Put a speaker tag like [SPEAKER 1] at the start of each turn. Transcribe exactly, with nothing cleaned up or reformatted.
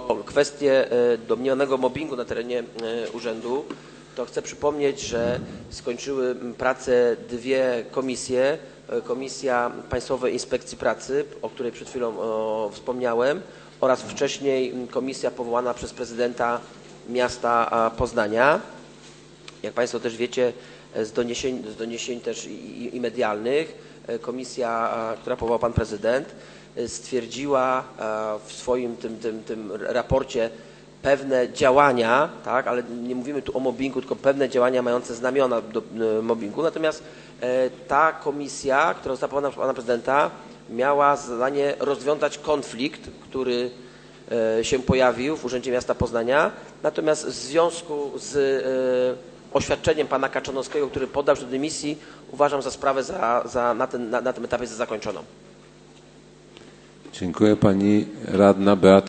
[SPEAKER 1] kwestię domniemanego mobbingu na terenie urzędu, to chcę przypomnieć, że skończyły pracę dwie komisje. Komisja Państwowej Inspekcji Pracy, o której przed chwilą o, wspomniałem, oraz wcześniej komisja powołana przez prezydenta miasta Poznania. Jak Państwo też wiecie z doniesień, z doniesień też i, i medialnych, komisja, która powołał Pan Prezydent, stwierdziła w swoim tym, tym, tym raporcie pewne działania, tak, ale nie mówimy tu o mobbingu, tylko pewne działania mające znamiona do mobbingu. Natomiast ta komisja, która została powołana przez Pana Prezydenta, miała zadanie rozwiązać konflikt, który się pojawił w Urzędzie Miasta Poznania. Natomiast w związku z oświadczeniem pana Kaczonowskiego, który poddał się do dymisji, uważam za sprawę za, za, na, ten, na, na tym etapie za zakończoną.
[SPEAKER 2] Dziękuję. Pani radna Beata